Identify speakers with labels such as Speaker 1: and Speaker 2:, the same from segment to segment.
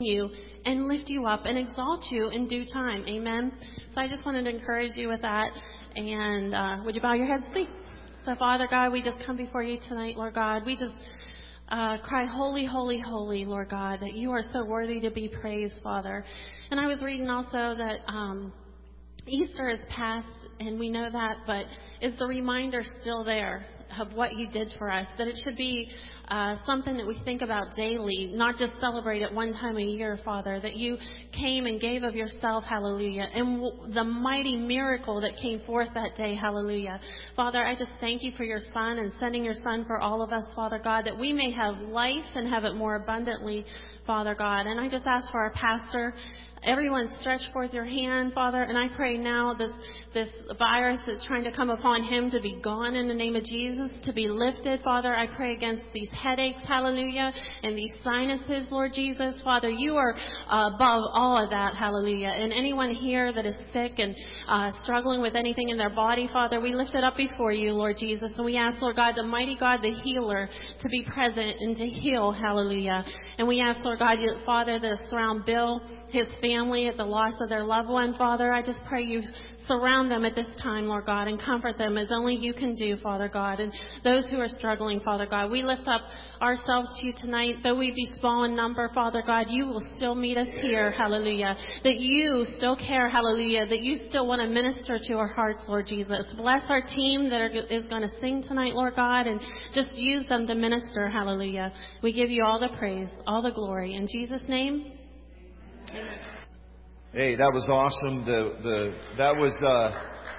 Speaker 1: you and lift you up and exalt you in due time. Amen. So I just wanted to encourage you with that. And would you bow your heads, please? So, Father God, we just come before you tonight, Lord God. We just cry, holy, holy, holy, Lord God, that you are so worthy to be praised, Father. And I was reading also that Easter is past, and we know that, but is the reminder still there of what you did for us? That it should be something that we think about daily, not just celebrate it one time a year, Father, that you came and gave of yourself, hallelujah, and the mighty miracle that came forth that day, hallelujah. Father, I just thank you for your Son and sending your Son for all of us, Father God, that we may have life and have it more abundantly, Father God. And I just ask for our pastor, everyone stretch forth your hand, Father, and I pray now this virus that's trying to come upon him to be gone in the name of Jesus, to be lifted, Father. I pray against these headaches, hallelujah, and these sinuses, Lord Jesus. Father, you are above all of that, hallelujah. And anyone here that is sick and struggling with anything in their body, Father, we lift it up before you, Lord Jesus, and we ask, Lord God, the mighty God, the healer, to be present and to heal, hallelujah. And we ask, Lord God, Father, to surround Bill, his family, at the loss of their loved one, Father. I just pray you surround them at this time, Lord God, and comfort them as only you can do, Father God. And those who are struggling, Father God, we lift up ourselves to you tonight. Though we be small in number, Father God, you will still meet us here, hallelujah. That you still care, hallelujah. That you still want to minister to our hearts, Lord Jesus. Bless our team that is going to sing tonight, Lord God, and just use them to minister, hallelujah. We give you all the praise, all the glory. In Jesus' name, amen.
Speaker 2: Hey, that was awesome. That was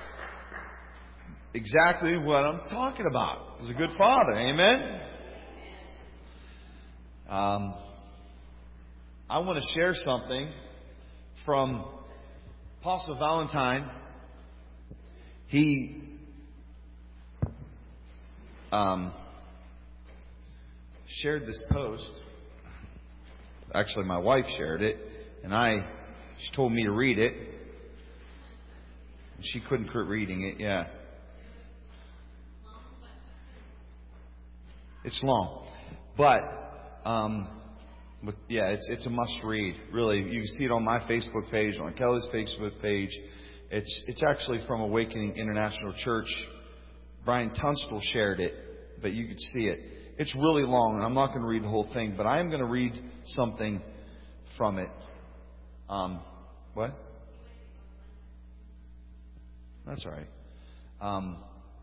Speaker 2: exactly what I'm talking about. It was a good father. Amen. I want to share something from Apostle Valentine. He shared this post. Actually, my wife shared it, and she told me to read it. She couldn't quit reading it. Yeah. It's long. But it's a must read. Really, you can see it on my Facebook page, on Kelly's Facebook page. It's actually from Awakening International Church. Brian Tunstall shared it, but you could see it. It's really long, and I'm not going to read the whole thing, but I am going to read something from it. What? That's all right.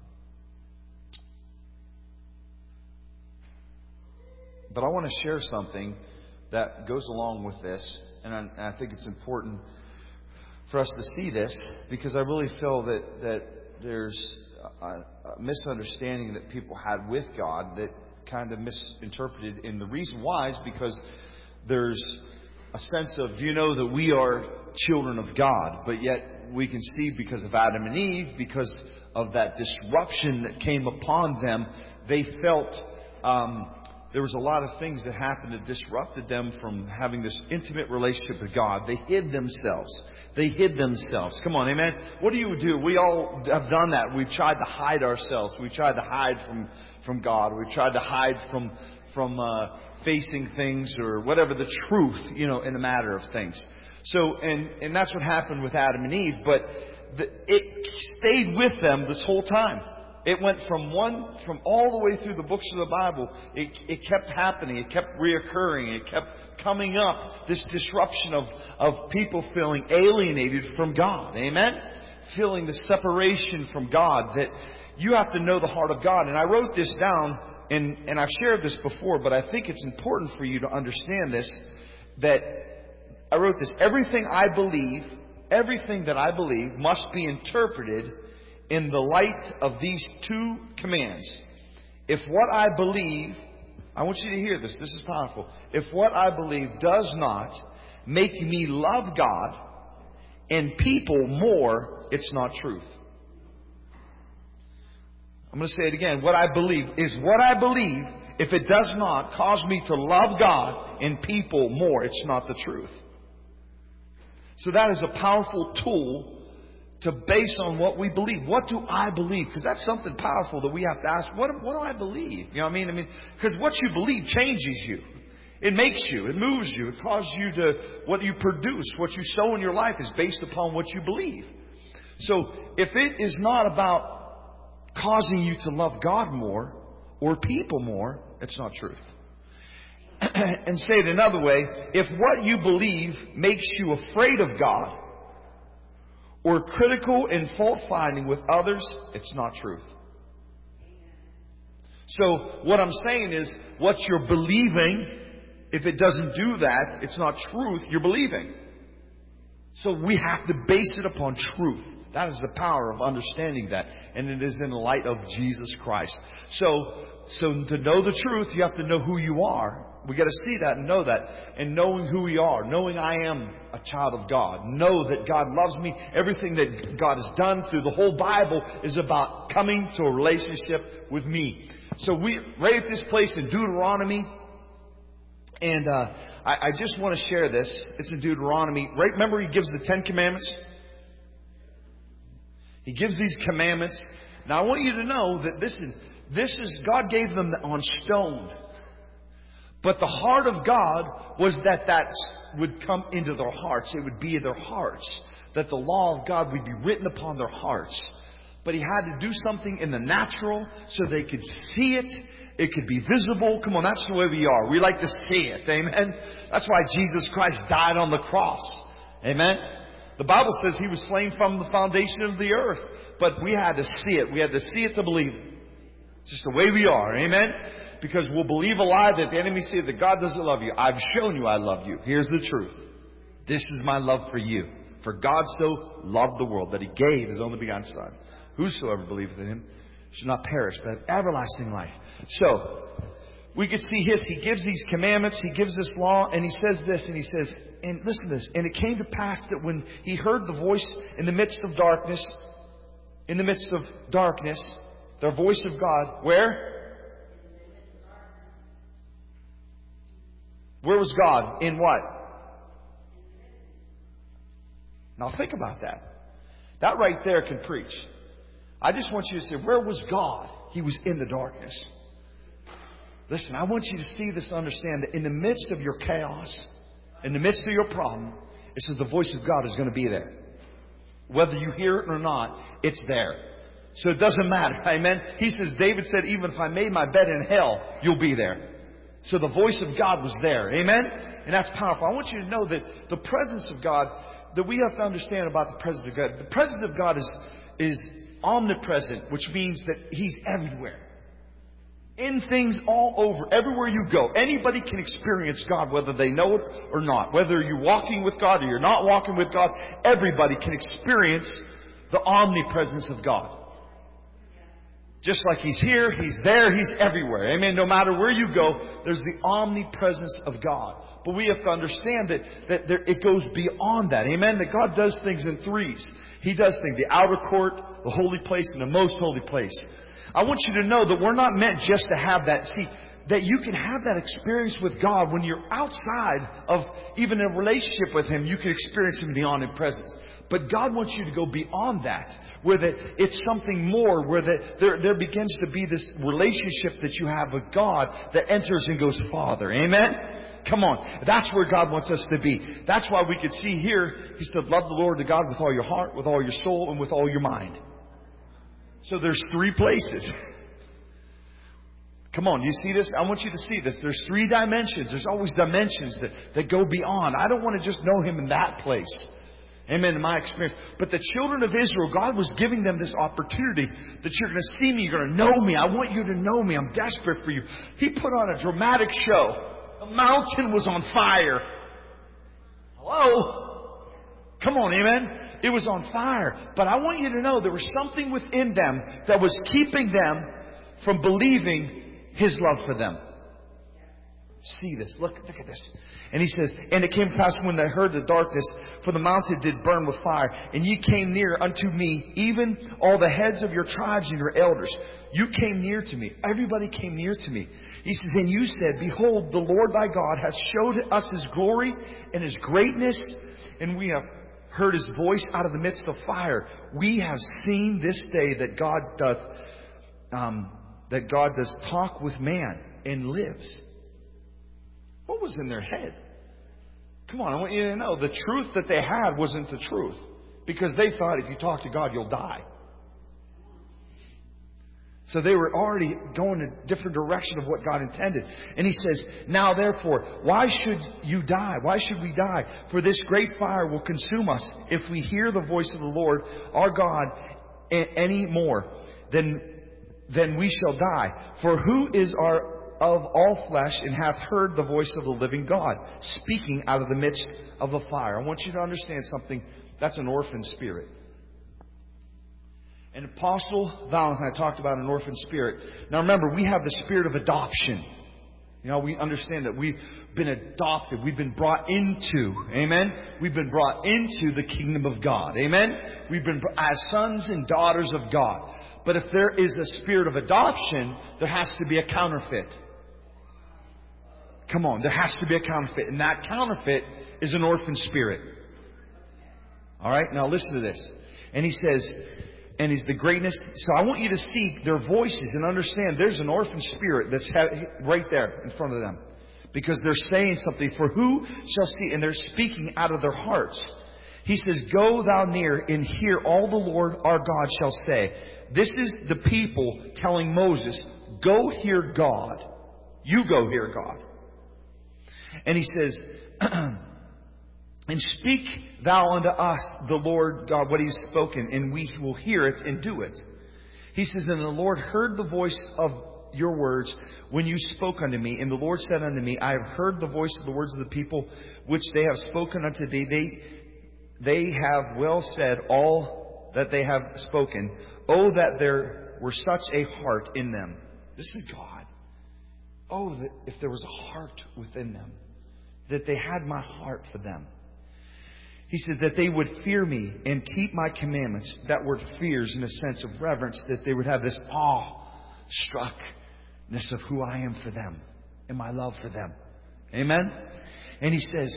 Speaker 2: But I want to share something that goes along with this, and I think it's important for us to see this, because I really feel that there's a misunderstanding that people had with God that kind of misinterpreted. And the reason why is because there's a sense of, that we are children of God, but yet we can see because of Adam and Eve, because of that disruption that came upon them, they felt there was a lot of things that happened that disrupted them from having this intimate relationship with God. They hid themselves. Come on, amen? What do? We all have done that. We've tried to hide ourselves. We've tried to hide from God. We've tried to hide from facing things or whatever the truth, in the matter of things. So, and that's what happened with Adam and Eve, but it stayed with them this whole time. It went from all the way through the books of the Bible. It kept happening. It kept reoccurring. It kept coming up. This disruption of people feeling alienated from God. Amen? Feeling the separation from God. That you have to know the heart of God. And I wrote this down, and I've shared this before, but I think it's important for you to understand this. That I wrote this: everything that I believe must be interpreted in the light of these two commands. If what I believe, I want you to hear this, this is powerful. If what I believe does not make me love God and people more, it's not truth. I'm going to say it again. What I believe. If it does not cause me to love God and people more, it's not the truth. So that is a powerful tool to base on what we believe. What do I believe? Because that's something powerful that we have to ask. What do I believe? You know what I mean? Because what you believe changes you. It makes you. It moves you. It causes you to, what you produce, what you sow in your life is based upon what you believe. So if it is not about causing you to love God more or people more, it's not truth. And say it another way, if what you believe makes you afraid of God or critical and fault-finding with others, it's not truth. So what I'm saying is, what you're believing, if it doesn't do that, it's not truth you're believing. So we have to base it upon truth. That is the power of understanding that. And it is in the light of Jesus Christ. So to know the truth, you have to know who you are. We got to see that and know that. And knowing who we are, knowing I am a child of God, know that God loves me. Everything that God has done through the whole Bible is about coming to a relationship with me. So we right at this place in Deuteronomy, and I just want to share this. It's in Deuteronomy. Right? Remember, He gives the 10 Commandments. He gives these commandments. Now I want you to know that this is God gave them on stone. But the heart of God was that would come into their hearts. It would be in their hearts. That the law of God would be written upon their hearts. But He had to do something in the natural so they could see it. It could be visible. Come on, that's the way we are. We like to see it. Amen. That's why Jesus Christ died on the cross. Amen. The Bible says He was slain from the foundation of the earth. But we had to see it. We had to see it to believe it. It's just the way we are. Amen. Because we'll believe a lie that the enemy says that God doesn't love you. I've shown you I love you. Here's the truth. This is my love for you. For God so loved the world that He gave His only begotten Son. Whosoever believeth in Him should not perish, but have everlasting life. So, we could see He gives these commandments, He gives this law, and He says this, and He says, and listen to this, and it came to pass that when He heard the voice in the midst of darkness, the voice of God, where? Where was God? In what? Now think about that. That right there can preach. I just want you to say, where was God? He was in the darkness. Listen, I want you to see this and understand that in the midst of your chaos, in the midst of your problem, it says the voice of God is going to be there. Whether you hear it or not, it's there. So it doesn't matter. Amen. He says, David said, even if I made my bed in hell, you'll be there. So the voice of God was there. Amen? And that's powerful. I want you to know that the presence of God, that we have to understand about the presence of God. The presence of God is omnipresent, which means that He's everywhere. In things all over, everywhere you go. Anybody can experience God, whether they know it or not. Whether you're walking with God or you're not walking with God, everybody can experience the omnipresence of God. Just like He's here, He's there, He's everywhere. Amen. No matter where you go, there's the omnipresence of God. But we have to understand that it goes beyond that. Amen. That God does things in threes. He does things, the outer court, the holy place, and the most holy place. I want you to know that we're not meant just to have that. See, that you can have that experience with God when you're outside of even a relationship with Him. You can experience Him beyond His presence. But God wants you to go beyond that, where it's something more, where there begins to be this relationship that you have with God that enters and goes farther. Amen? Come on. That's where God wants us to be. That's why we could see here, He said, love the Lord the God with all your heart, with all your soul, and with all your mind. So there's 3 places. Come on, you see this? I want you to see this. There's 3 dimensions. There's always dimensions that go beyond. I don't want to just know Him in that place. Amen, in my experience. But the children of Israel, God was giving them this opportunity that you're going to see me, you're going to know me. I want you to know me. I'm desperate for you. He put on a dramatic show. The mountain was on fire. Hello? Come on, amen? It was on fire. But I want you to know there was something within them that was keeping them from believing His love for them. See this. Look at this. And He says, and it came to pass when they heard the darkness, for the mountain did burn with fire, and ye came near unto me, even all the heads of your tribes and your elders. You came near to me. Everybody came near to me. He says, and you said, behold, the Lord thy God hath showed us His glory and His greatness, and we have heard His voice out of the midst of fire. We have seen this day that God doth talk with man and lives. What was in their head? Come on, I want you to know the truth that they had wasn't the truth. Because they thought if you talk to God, you'll die. So they were already going a different direction of what God intended. And He says, now therefore, why should you die? Why should we die? For this great fire will consume us if we hear the voice of the Lord our God any more. Then we shall die. For who is of all flesh and hath heard the voice of the living God speaking out of the midst of a fire? I want you to understand something. That's an orphan spirit. And Apostle Valentine talked about an orphan spirit. Now remember, we have the spirit of adoption. You know, we understand that we've been adopted. We've been brought into, amen? We've been brought into the kingdom of God, amen? We've been as sons and daughters of God. But if there is a spirit of adoption, there has to be a counterfeit. Come on, there has to be a counterfeit. And that counterfeit is an orphan spirit. Alright, now listen to this. And he says, and He's the greatness. So I want you to see their voices and understand there's an orphan spirit that's right there in front of them. Because they're saying something. For who shall see? And they're speaking out of their hearts. He says, go thou near and hear all the Lord our God shall say. This is the people telling Moses, go hear God. You go hear God. And He says, and speak thou unto us, the Lord God, what He's spoken, and we will hear it and do it. He says, and the Lord heard the voice of your words when you spoke unto me. And the Lord said unto me, I have heard the voice of the words of the people which they have spoken unto thee. They have well said all that they have spoken. Oh, that there were such a heart in them. This is God. Oh, that if there was a heart within them, that they had my heart for them. He said that they would fear me and keep my commandments. That word fears in a sense of reverence, that they would have this awe-struckness of who I am for them and my love for them. Amen? And he says,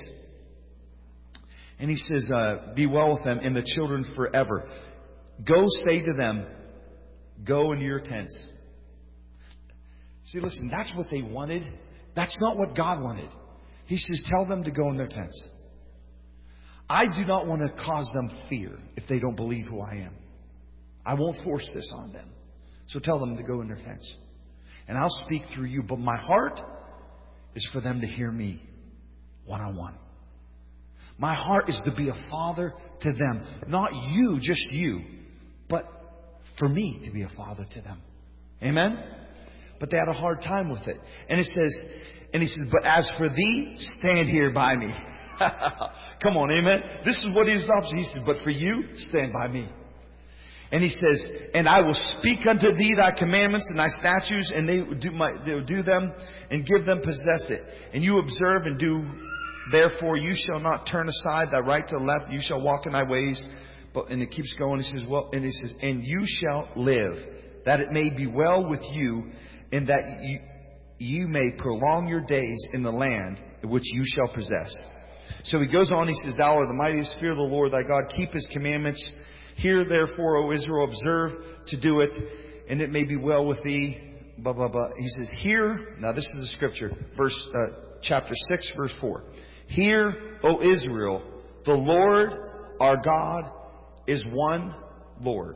Speaker 2: be well with them and the children forever. Go say to them, go into your tents. See, listen, that's what they wanted. That's not what God wanted. He says, tell them to go in their tents. I do not want to cause them fear if they don't believe who I am. I won't force this on them. So tell them to go in their tents. And I'll speak through you. But my heart is for them to hear me one-on-one. My heart is to be a father to them. Not you, just you. But for me to be a father to them. Amen? But they had a hard time with it. And he says, but as for thee, stand here by me. Come on, amen. This is what he was up to. He says, but for you, stand by me. And he says, and I will speak unto thee thy commandments and thy statutes, and they will do them and give them possess it. And you observe and do, therefore you shall not turn aside thy right to the left. You shall walk in thy ways. And it keeps going. He says, and you shall live, that it may be well with you, and that you may prolong your days in the land which you shall possess. So he goes on, he says, thou art the mightiest, fear the Lord thy God, keep His commandments. Hear therefore, O Israel, observe to do it, and it may be well with thee. Blah, blah, blah. He says, hear, now this is the scripture, chapter 6, verse 4. Hear, O Israel, the Lord our God is one Lord.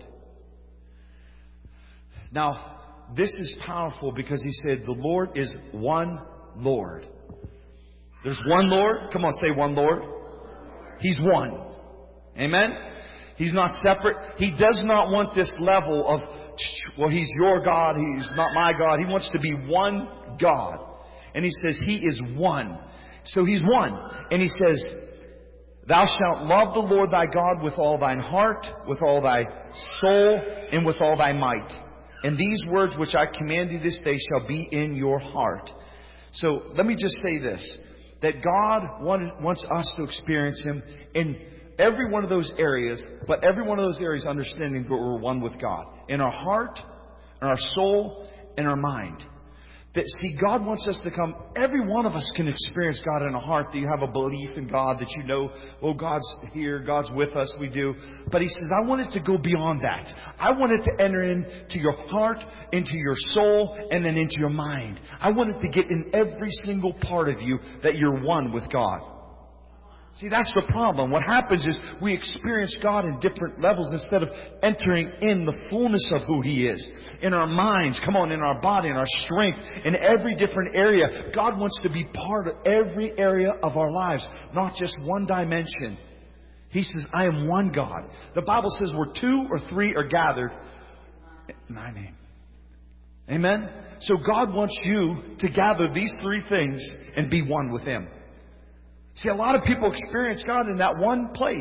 Speaker 2: Now, this is powerful because he said the Lord is one Lord. There's one Lord. Come on, say one Lord. He's one. Amen? He's not separate. He does not want this level of, well, He's your God, He's not my God. He wants to be one God. And he says He is one. So He's one. And he says, thou shalt love the Lord thy God with all thine heart, with all thy soul, and with all thy might. And these words which I command thee this day shall be in your heart. So let me just say this, that God wants us to experience Him in every one of those areas, but every one of those areas understanding that we're one with God. In our heart, in our soul, in our mind. See, God wants us to come. Every one of us can experience God in our heart. That you have a belief in God, that you know, oh, God's here, God's with us, we do. But He says, I want it to go beyond that. I want it to enter into your heart, into your soul, and then into your mind. I want it to get in every single part of you that you're one with God. See, that's the problem. What happens is we experience God in different levels instead of entering in the fullness of who He is. In our minds, come on, in our body, in our strength, in every different area. God wants to be part of every area of our lives, not just one dimension. He says, I am one God. The Bible says where 2 or 3 are gathered in my name. Amen? So God wants you to gather these 3 things and be one with Him. See, a lot of people experience God in that one place.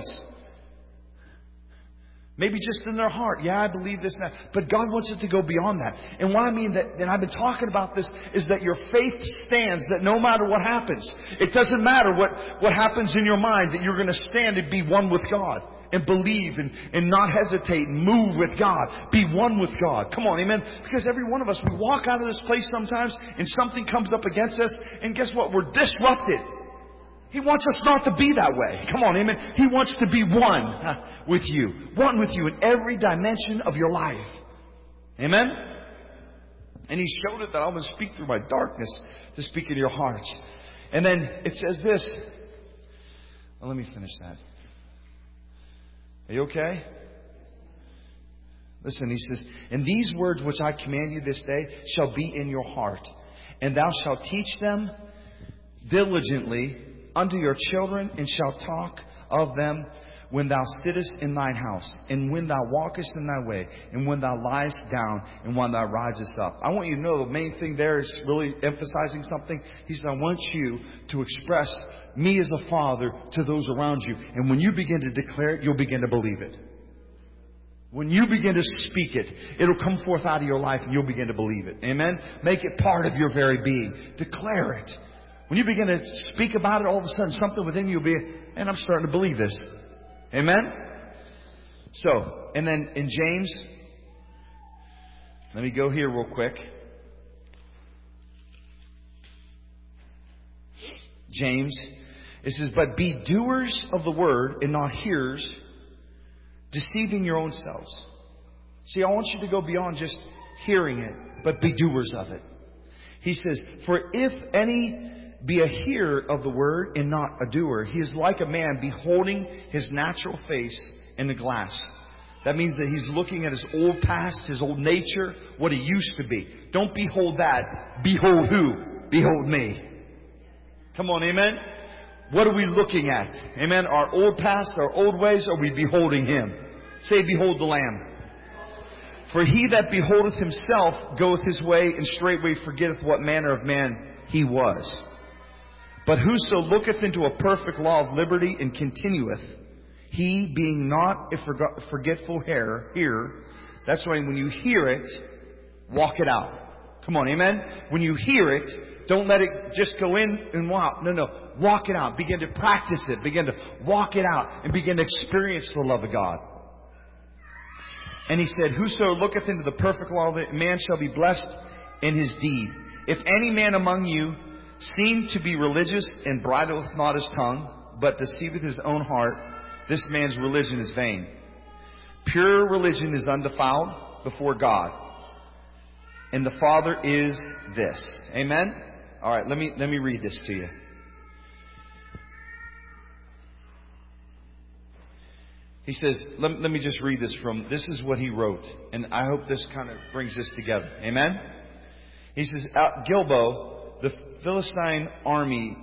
Speaker 2: Maybe just in their heart. Yeah, I believe this and that. But God wants it to go beyond that. And what I mean that, and I've been talking about this, is that your faith stands that no matter what happens, it doesn't matter what happens in your mind, that you're going to stand and be one with God. And believe and not hesitate and move with God. Be one with God. Come on, amen? Because every one of us, we walk out of this place sometimes and something comes up against us. And guess what? We're disrupted. He wants us not to be that way. Come on, amen. He wants to be one with you. One with you in every dimension of your life. Amen? And He showed it that I'm going to speak through my darkness to speak into your hearts. And then it says this. Well, let me finish that. Are you okay? Listen, He says, and these words which I command you this day shall be in your heart. And thou shalt teach them diligently unto your children, and shalt talk of them when thou sittest in thine house, and when thou walkest in thy way, and when thou liest down, and when thou risest up. I want you to know the main thing there is really emphasizing something. He said, I want you to express me as a father to those around you. And when you begin to declare it, you'll begin to believe it. When you begin to speak it, it'll come forth out of your life and you'll begin to believe it. Amen? Make it part of your very being. Declare it. When you begin to speak about it, all of a sudden something within you will be, and I'm starting to believe this. Amen? So, and then in James, let me go here real quick. James, it says, but be doers of the word and not hearers, deceiving your own selves. See, I want you to go beyond just hearing it, but be doers of it. He says, for if any be a hearer of the word and not a doer, he is like a man beholding his natural face in the glass. That means that he's looking at his old past, his old nature, what he used to be. Don't behold that. Behold who? Behold me. Come on, amen? What are we looking at? Amen? Our old past, our old ways, or are we beholding Him? Say, behold the Lamb. For he that beholdeth himself goeth his way, and straightway forgetteth what manner of man he was. But whoso looketh into a perfect law of liberty and continueth, he being not a forgetful hearer, that's why when you hear it, walk it out. Come on, amen? When you hear it, don't let it just go in and walk. No. Walk it out. Begin to practice it. Begin to walk it out and begin to experience the love of God. And he said, whoso looketh into the perfect law of man shall be blessed in his deed. If any man among you seem to be religious and bridleth not his tongue, but deceiveth his own heart, this man's religion is vain. Pure religion is undefiled before God, and the Father is this. Amen? All right, let me read this to you. He says, let me just read this this is what he wrote, and I hope this kind of brings this together. Amen? He says, at Gilboa, the Philistine army,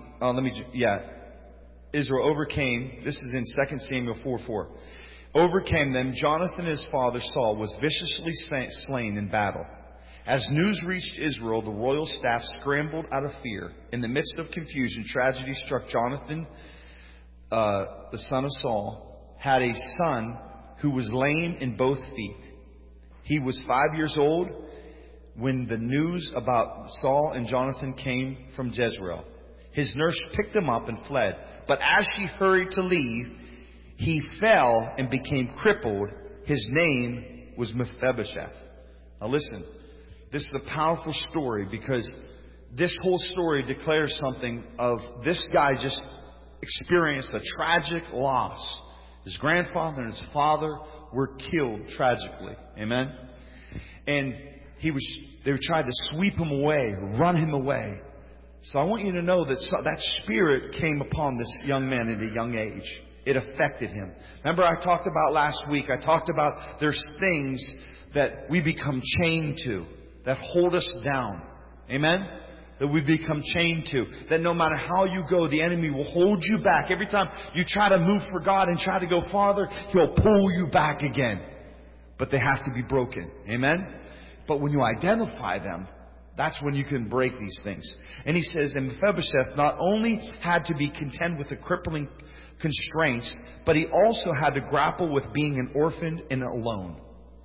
Speaker 2: Israel overcame, this is in 2 Samuel 4:4, overcame them. Jonathan and his father Saul was viciously slain in battle. As news reached Israel, the royal staff scrambled out of fear. In the midst of confusion, tragedy struck. Jonathan, the son of Saul, had a son who was lame in both feet. He was 5 years old when the news about Saul and Jonathan came from Jezreel. His nurse picked him up and fled. But as she hurried to leave, he fell and became crippled. His name was Mephibosheth. Now listen, this is a powerful story because this whole story declares something of this guy just experienced a tragic loss. His grandfather and his father were killed tragically. Amen? And they tried to sweep him away, run him away. So I want you to know that that spirit came upon this young man at a young age. It affected him. Remember I talked about last week, I talked about there's things that we become chained to, that hold us down. Amen? That we become chained to. That no matter how you go, the enemy will hold you back. Every time you try to move for God and try to go farther, he'll pull you back again. But they have to be broken. Amen? But when you identify them, that's when you can break these things. And he says, and Mephibosheth not only had to be content with the crippling constraints, but he also had to grapple with being an orphan and alone.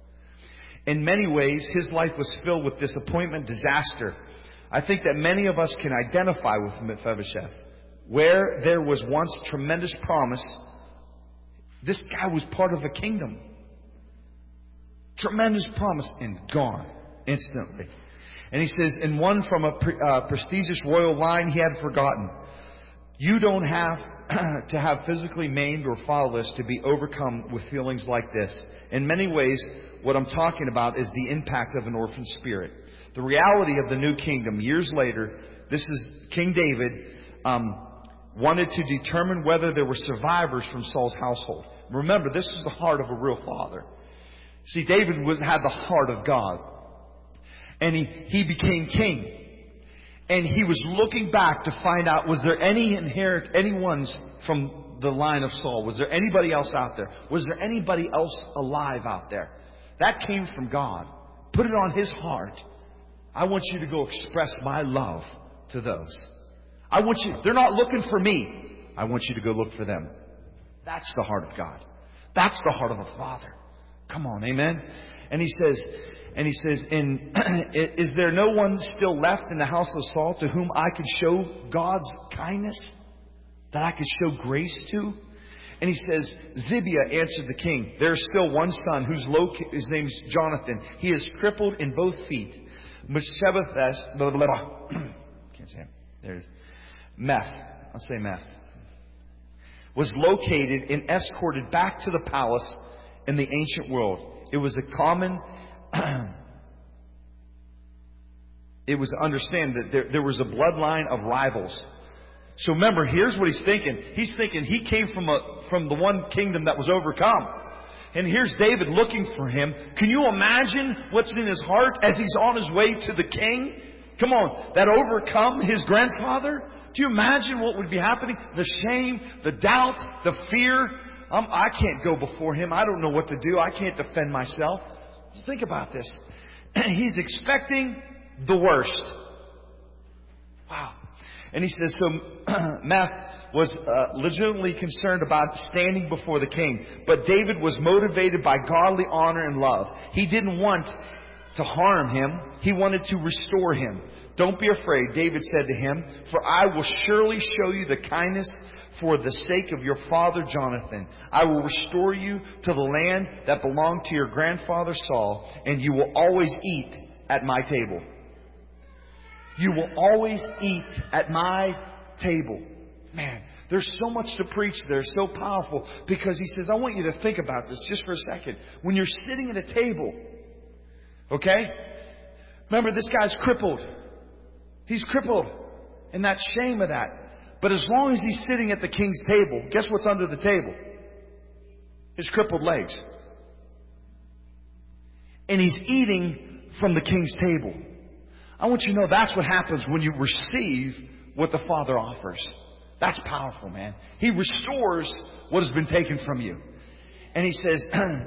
Speaker 2: In many ways, his life was filled with disappointment, disaster. I think that many of us can identify with Mephibosheth. Where there was once tremendous promise, this guy was part of a kingdom. Tremendous promise and gone instantly. And he says, and one from a prestigious royal line he had forgotten. You don't have to have physically maimed or fatherless to be overcome with feelings like this. In many ways, what I'm talking about is the impact of an orphan spirit. The reality of the new kingdom. Years later, this is King David wanted to determine whether there were survivors from Saul's household. Remember, this is the heart of a real father. See, David had the heart of God. And he became king. And he was looking back to find out, was there any ones from the line of Saul? Was there anybody else out there? Was there anybody else alive out there? That came from God. Put it on his heart. I want you to go express my love to those. They're not looking for me. I want you to go look for them. That's the heart of God. That's the heart of a father. Come on, amen? And he says, is there no one still left in the house of Saul to whom I could show God's kindness? That I could show grace to? And he says, Zibiah answered the king, there is still one son his name is Jonathan. He is crippled in both feet. Mephibosheth, can't say it. There's Meth. I'll say Meth. Was located and escorted back to the palace in the ancient world. It was a common. It was understand that there was a bloodline of rivals. So remember, here's what he's thinking. He's thinking he came from the one kingdom that was overcome. And here's David looking for him. Can you imagine what's in his heart as he's on his way to the king? Come on, that overcome his grandfather? Do you imagine what would be happening? The shame, the doubt, the fear. I can't go before him. I don't know what to do. I can't defend myself. Think about this. He's expecting the worst. Wow. And he says, so Meth was legitimately concerned about standing before the king. But David was motivated by godly honor and love. He didn't want to harm him. He wanted to restore him. Don't be afraid, David said to him, for I will surely show you the kindness for the sake of your father Jonathan. I will restore you to the land that belonged to your grandfather Saul, and you will always eat at my table. You will always eat at my table. Man, there's so much to preach there, so powerful, because he says, I want you to think about this just for a second. When you're sitting at a table, okay? Remember, this guy's crippled. He's crippled. And that shame of that. But as long as he's sitting at the king's table, guess what's under the table? His crippled legs. And he's eating from the king's table. I want you to know that's what happens when you receive what the Father offers. That's powerful, man. He restores what has been taken from you. And he says,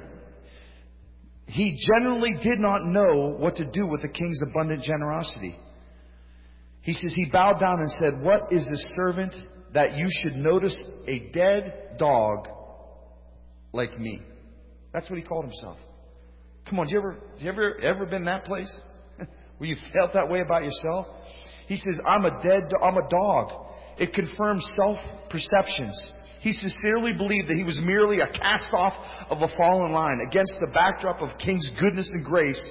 Speaker 2: he generally did not know what to do with the king's abundant generosity. He says, he bowed down and said, what is this servant that you should notice a dead dog like me? That's what he called himself. Come on, you ever been in that place? Where you felt that way about yourself? He says, I'm a dog. It confirms self-perceptions. He sincerely believed that he was merely a cast-off of a fallen line. Against the backdrop of King's goodness and grace,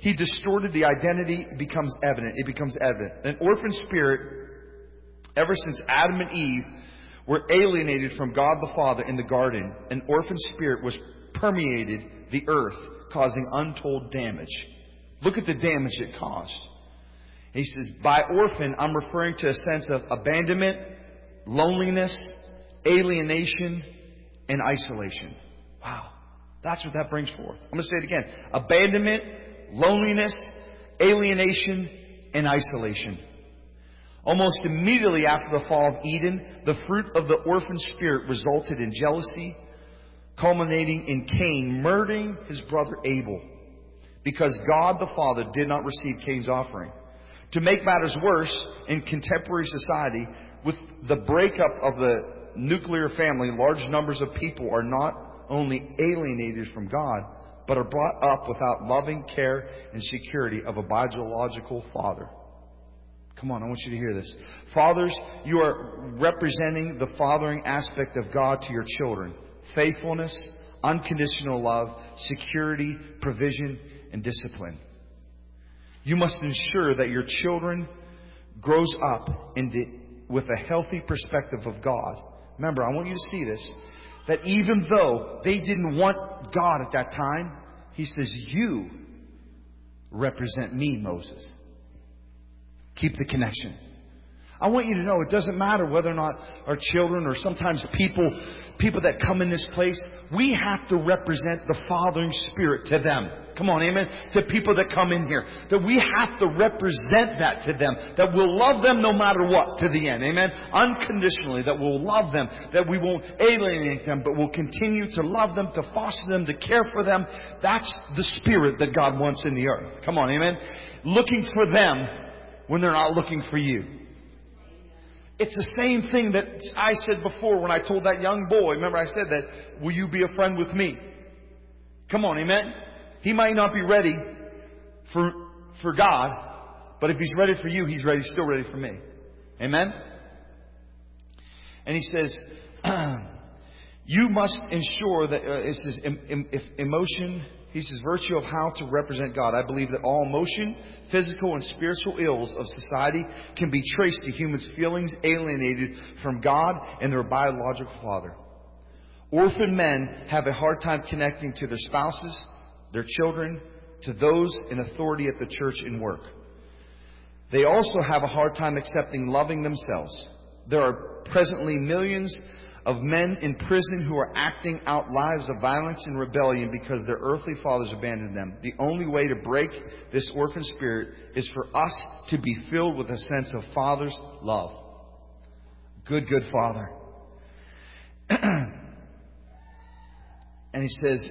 Speaker 2: he distorted the identity. It becomes evident. An orphan spirit, ever since Adam and Eve were alienated from God the Father in the garden, an orphan spirit was permeated the earth, causing untold damage. Look at the damage it caused. He says, by orphan, I'm referring to a sense of abandonment, loneliness, alienation, and isolation. Wow. That's what that brings forth. I'm going to say it again. Abandonment, loneliness, alienation, and isolation. Almost immediately after the fall of Eden, the fruit of the orphan spirit resulted in jealousy, culminating in Cain murdering his brother Abel because God the Father did not receive Cain's offering. To make matters worse, in contemporary society, with the breakup of the nuclear family, large numbers of people are not only alienated from God, but are brought up without loving care and security of a biological father. Come on, I want you to hear this. Fathers, you are representing the fathering aspect of God to your children. Faithfulness, unconditional love, security, provision, and discipline. You must ensure that your children grows up with a healthy perspective of God. Remember, I want you to see this, that even though they didn't want God at that time, He says, you represent me, Moses. Keep the connection. I want you to know it doesn't matter whether or not our children or sometimes people that come in this place, we have to represent the fathering spirit to them. Come on, amen? To people that come in here. That we have to represent that to them. That we'll love them no matter what to the end. Amen? Unconditionally. That we'll love them. That we won't alienate them. But we'll continue to love them, to foster them, to care for them. That's the spirit that God wants in the earth. Come on, amen? Looking for them when they're not looking for you. It's the same thing that I said before when I told that young boy. Remember I said that, will you be a friend with me? Come on, amen? He might not be ready for God, but if He's ready for you, He's still ready for me. Amen? And He says, you must ensure that, it says, emotion, He says, virtue of how to represent God. I believe that all emotion, physical and spiritual ills of society can be traced to humans' feelings alienated from God and their biological father. Orphan men have a hard time connecting to their spouses, their children, to those in authority at the church and work. They also have a hard time accepting loving themselves. There are presently millions of men in prison who are acting out lives of violence and rebellion because their earthly fathers abandoned them. The only way to break this orphan spirit is for us to be filled with a sense of Father's love. Good Father. And he says,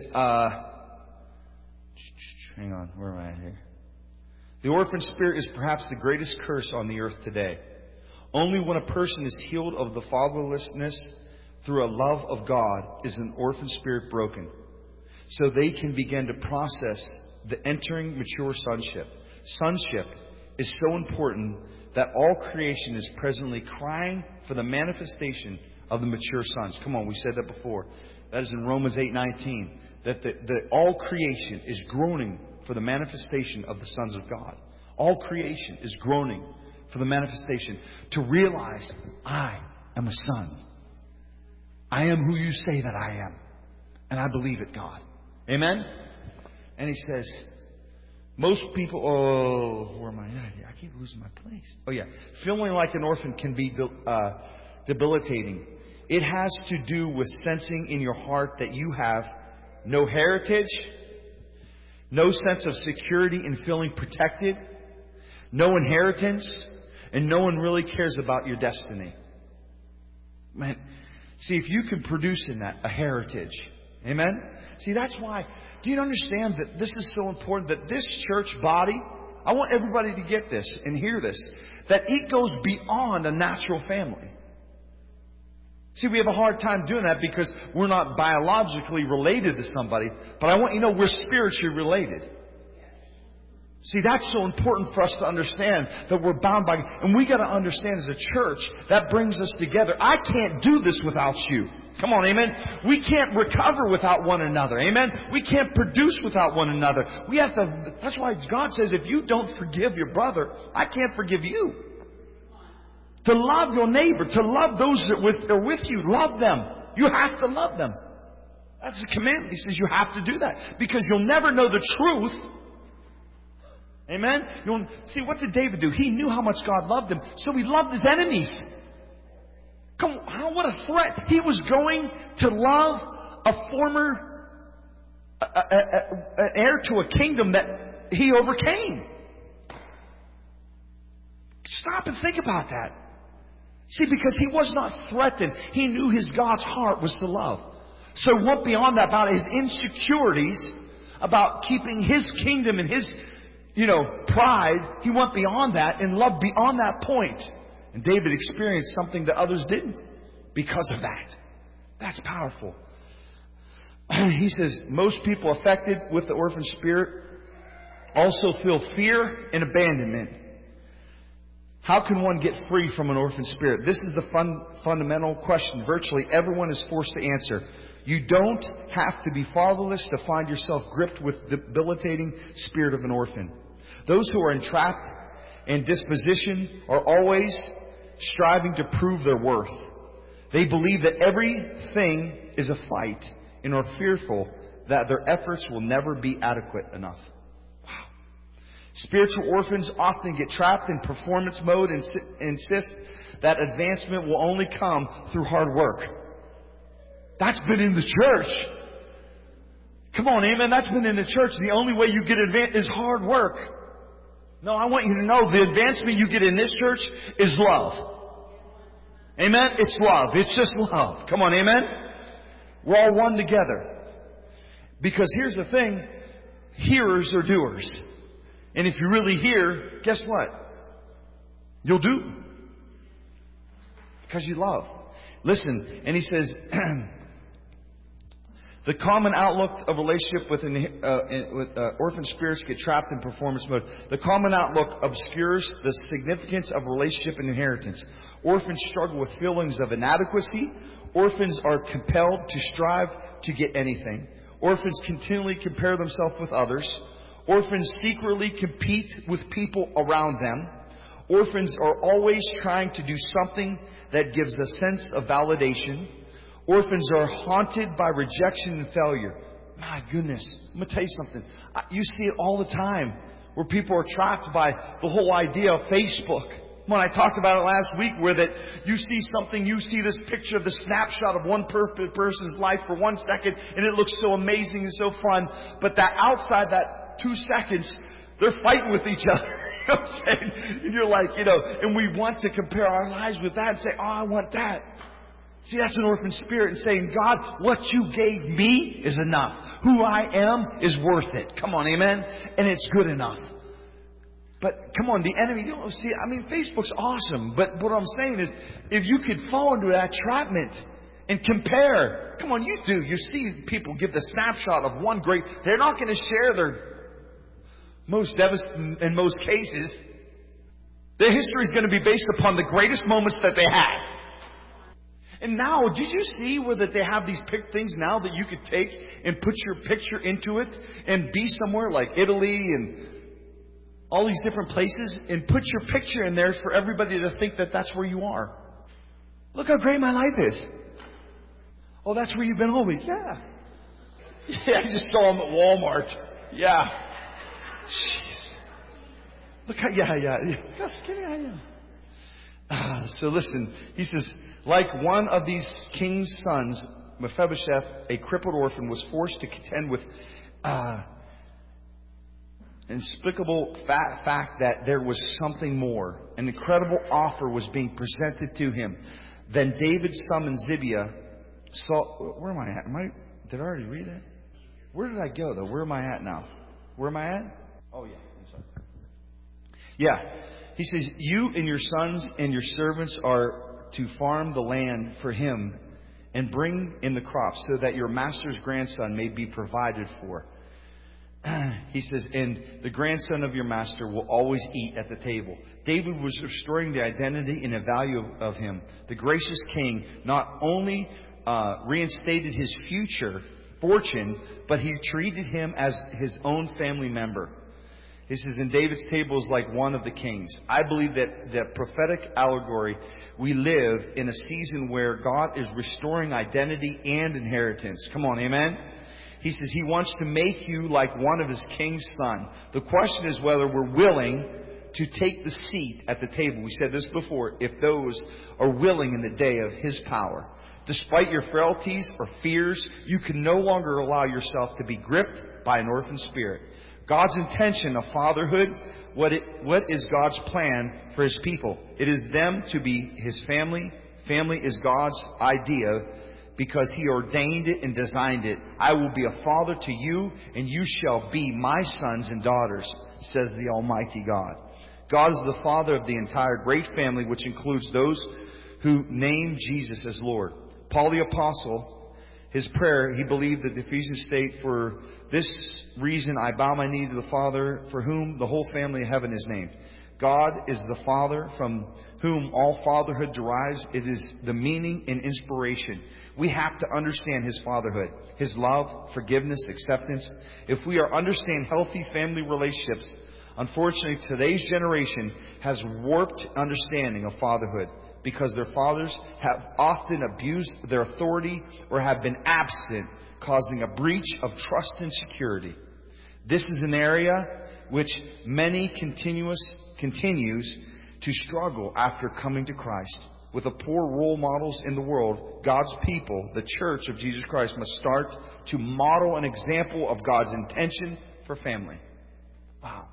Speaker 2: hang on, where am I at here? The orphan spirit is perhaps the greatest curse on the earth today. Only when a person is healed of the fatherlessness through a love of God is an orphan spirit broken, so they can begin to process the entering mature sonship. Sonship is so important that all creation is presently crying for the manifestation of the mature sons. Come on, we said that before. That is in Romans 8:19. That all creation is groaning for the manifestation of the sons of God. All creation is groaning for the manifestation. To realize, I am a son. I am who you say that I am. And I believe it, God. Amen? And he says, most people, where am I at here? I keep losing my place. Oh yeah. Feeling like an orphan can be debilitating. It has to do with sensing in your heart that you have no heritage, no sense of security in feeling protected, no inheritance, and no one really cares about your destiny. Man, see, if you can produce in that a heritage, amen? See, that's why, do you understand that this is so important, that this church body, I want everybody to get this and hear this, that it goes beyond a natural family. See, we have a hard time doing that because we're not biologically related to somebody, but I want you to know we're spiritually related. See, that's so important for us to understand that we're bound by, and we got to understand as a church that brings us together. I can't do this without you. Come on, amen. We can't recover without one another, amen. We can't produce without one another. We have to. That's why God says, if you don't forgive your brother, I can't forgive you. To love your neighbor, to love those that are with you, love them. You have to love them. That's a commandment. He says you have to do that because you'll never know the truth. Amen? See, what did David do? He knew how much God loved him, so he loved his enemies. Come on, what a threat. He was going to love a former heir to a kingdom that he overcame. Stop and think about that. See, because he was not threatened. He knew his God's heart was to love. So he went beyond that, about his insecurities, about keeping his kingdom and his pride. He went beyond that and loved beyond that point. And David experienced something that others didn't because of that. That's powerful. He says, most people affected with the orphan spirit also feel fear and abandonment. How can one get free from an orphan spirit? This is the fundamental question virtually everyone is forced to answer. You don't have to be fatherless to find yourself gripped with the debilitating spirit of an orphan. Those who are entrapped in disposition are always striving to prove their worth. They believe that everything is a fight and are fearful that their efforts will never be adequate enough. Wow. Spiritual orphans often get trapped in performance mode and insist that advancement will only come through hard work. That's been in the church. Come on, amen. That's been in the church. The only way you get advanced is hard work. No, I want you to know the advancement you get in this church is love. Amen? It's love. It's just love. Come on, amen? We're all one together. Because here's the thing. Hearers are doers. And if you really hear, guess what? You'll do. Because you love. Listen, and he says, the common outlook of relationship with orphan spirits get trapped in performance mode. The common outlook obscures the significance of relationship and inheritance. Orphans struggle with feelings of inadequacy. Orphans are compelled to strive to get anything. Orphans continually compare themselves with others. Orphans secretly compete with people around them. Orphans are always trying to do something that gives a sense of validation. Orphans are haunted by rejection and failure. My goodness. I'm going to tell you something. You see it all the time where people are trapped by the whole idea of Facebook. When I talked about it last week, where that you see something, you see this picture of the snapshot of one person's life for 1 second, and it looks so amazing and so fun. But that outside that 2 seconds, they're fighting with each other. You know what I'm saying? And you're like, and we want to compare our lives with that and say, oh, I want that. See, that's an orphan spirit and saying, God, what you gave me is enough. Who I am is worth it. Come on, amen? And it's good enough. But come on, the enemy, Facebook's awesome. But what I'm saying is, if you could fall into that entrapment and compare, come on, you do. You see people give the snapshot of one great, they're not going to share their most devastating, in most cases. Their history is going to be based upon the greatest moments that they had. And now, did you see where that they have these things now that you could take and put your picture into it and be somewhere like Italy and all these different places and put your picture in there for everybody to think that that's where you are? Look how great my life is. Oh, that's where you've been all week? Yeah. Yeah, I just saw them at Walmart. Yeah. Jeez. Look how, look how skinny I am. So listen, he says, like one of these king's sons, Mephibosheth, a crippled orphan, was forced to contend with inexplicable fact that there was something more. An incredible offer was being presented to him. Then David summoned Zibiah. Where am I at? Did I already read that? Where did I go, though? Where am I at now? Where am I at? Oh, yeah. I'm sorry. Yeah. He says, you and your sons and your servants are to farm the land for him and bring in the crops so that your master's grandson may be provided for. He says, and the grandson of your master will always eat at the table. David was restoring the identity and the value of him. The gracious king not only reinstated his future fortune, but he treated him as his own family member. He says, and David's table is like one of the kings. I believe that the prophetic allegory, we live in a season where God is restoring identity and inheritance. Come on, amen? He says He wants to make you like one of His king's son. The question is whether we're willing to take the seat at the table. We said this before. If those are willing in the day of His power. Despite your frailties or fears, you can no longer allow yourself to be gripped by an orphan spirit. God's intention of fatherhood, what is God's plan for His people? It is them to be His family. Family is God's idea because He ordained it and designed it. I will be a father to you, and you shall be my sons and daughters, says the Almighty God. God is the Father of the entire great family, which includes those who name Jesus as Lord. Paul the Apostle, his prayer, he believed that the Ephesians state, for this reason I bow my knee to the Father, for whom the whole family of heaven is named. God is the Father from whom all fatherhood derives. It is the meaning and inspiration. We have to understand His fatherhood, His love, forgiveness, acceptance. If we are understand healthy family relationships, unfortunately today's generation has warped understanding of fatherhood because their fathers have often abused their authority or have been absent, causing a breach of trust and security. This is an area which many continues to struggle after coming to Christ. With the poor role models in the world, God's people, the Church of Jesus Christ, must start to model an example of God's intention for family. Wow.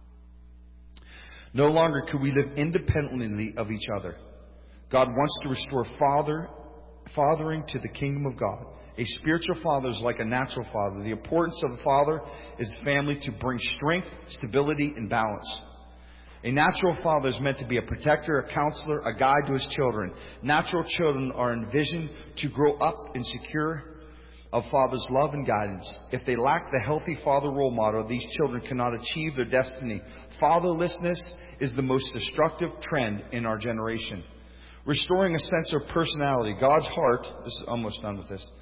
Speaker 2: No longer could we live independently of each other. God wants to restore fathering to the kingdom of God. A spiritual father is like a natural father. The importance of the father is family to bring strength, stability, and balance. A natural father is meant to be a protector, a counselor, a guide to his children. Natural children are envisioned to grow up and secure of father's love and guidance. If they lack the healthy father role model, these children cannot achieve their destiny. Fatherlessness is the most destructive trend in our generation. Restoring a sense of personality. God's heart, this is almost done with this.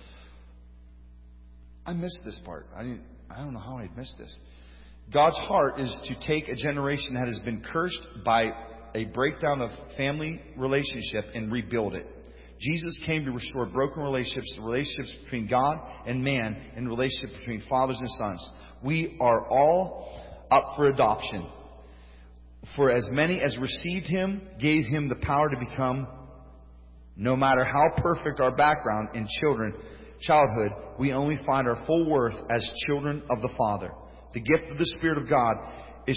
Speaker 2: I missed this part. I don't know how I missed this. God's heart is to take a generation that has been cursed by a breakdown of family relationship and rebuild it. Jesus came to restore broken relationships, the relationships between God and man, and relationships between fathers and sons. We are all up for adoption. For as many as received Him, gave Him the power to become, no matter how perfect our background in childhood, we only find our full worth as children of the Father. The gift of the Spirit of God is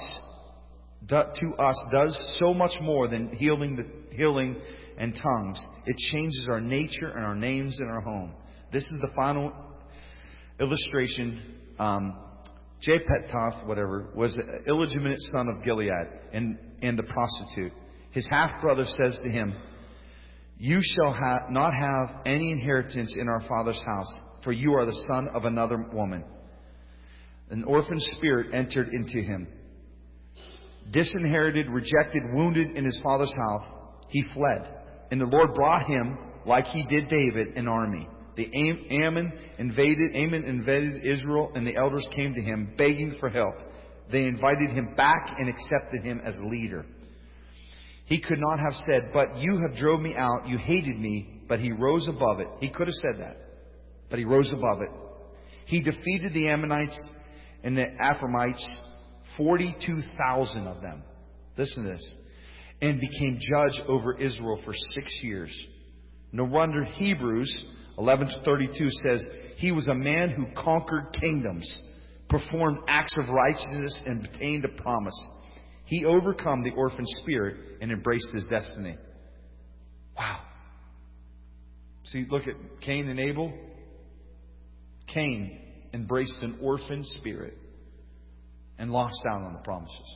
Speaker 2: to us does so much more than healing and tongues. It changes our nature and our names in our home. This is the final illustration. Jephthah, was an illegitimate son of Gilead and the prostitute. His half-brother says to him, you shall not have any inheritance in our father's house, for you are the son of another woman. An orphan spirit entered into him. Disinherited, rejected, wounded in his father's house, he fled. And the Lord brought him, like He did David, an army. Ammon invaded Israel, and the elders came to him, begging for help. They invited him back and accepted him as leader. He could not have said, but you have drove me out, you hated me, but he rose above it. He could have said that, but he rose above it. He defeated the Ammonites and the Ephraimites, 42,000 of them. Listen to this. And became judge over Israel for 6 years. No wonder Hebrews 11:32 says, he was a man who conquered kingdoms, performed acts of righteousness, and obtained a promise. He overcome the orphan spirit and embraced his destiny. Wow. See, look at Cain and Abel. Cain embraced an orphan spirit and lost out on the promises.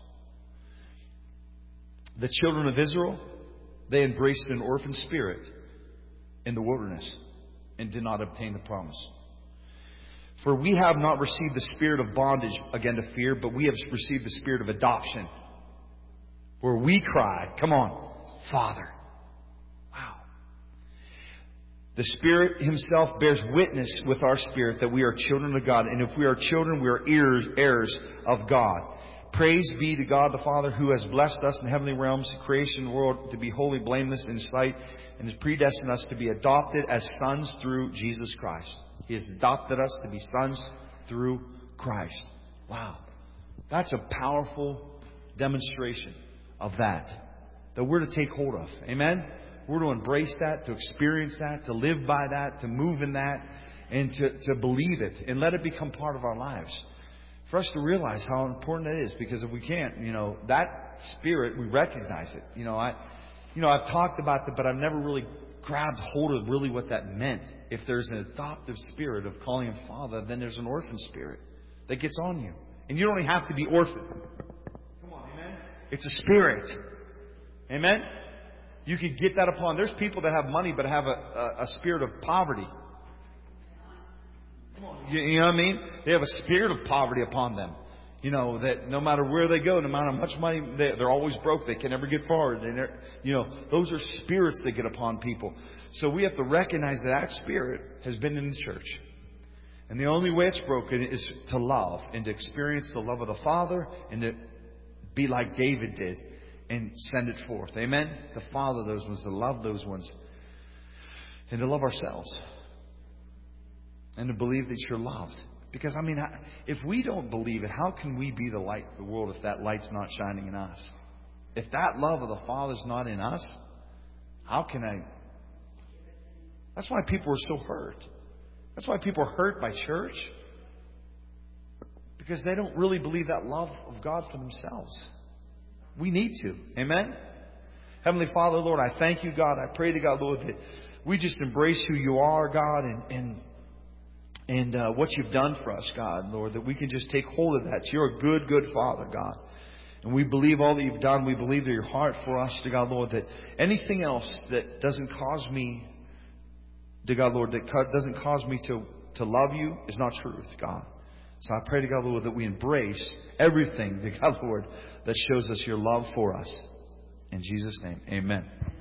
Speaker 2: The children of Israel, they embraced an orphan spirit in the wilderness and did not obtain the promise. For we have not received the spirit of bondage again to fear, but we have received the spirit of adoption, where we cry, come on, Father. Wow. The Spirit Himself bears witness with our spirit that we are children of God. And if we are children, we are heirs of God. Praise be to God the Father, who has blessed us in heavenly realms, the creation of the world, to be wholly blameless in His sight, and has predestined us to be adopted as sons through Jesus Christ. He has adopted us to be sons through Christ. Wow. That's a powerful demonstration of that we're to take hold of. Amen? We're to embrace that, to experience that, to live by that, to move in that, and to believe it, and let it become part of our lives. For us to realize how important that is, because if we can't, that spirit, we recognize it. I've talked about that, but I've never really grabbed hold of really what that meant. If there's an adoptive spirit of calling Him Father, then there's an orphan spirit that gets on you. And you don't even have to be orphaned. Come on, amen? It's a spirit. Amen? You can get that upon. There's people that have money but have a spirit of poverty. Come on. You know what I mean? They have a spirit of poverty upon them. That no matter where they go, no matter how much money, they're always broke. They can never get forward. Those are spirits that get upon people. So we have to recognize that spirit has been in the church. And the only way it's broken is to love and to experience the love of the Father and to be like David did and send it forth. Amen? To father those ones, to love those ones, and to love ourselves. And to believe that you're loved. Because, if we don't believe it, how can we be the light of the world if that light's not shining in us? If that love of the Father's not in us, how can I? That's why people are so hurt. That's why people are hurt by church. Because they don't really believe that love of God for themselves. We need to. Amen? Heavenly Father, Lord, I thank You, God. I pray to God, Lord, that we just embrace who You are, God, and what You've done for us, God, Lord, that we can just take hold of that. You're a good, good Father, God. And we believe all that You've done. We believe that Your heart for us, to God, Lord, that anything else that doesn't cause me, to God, Lord, that doesn't cause me to love You is not truth, God. So I pray to God, Lord, that we embrace everything, to God, Lord, that shows us Your love for us. In Jesus' name, amen.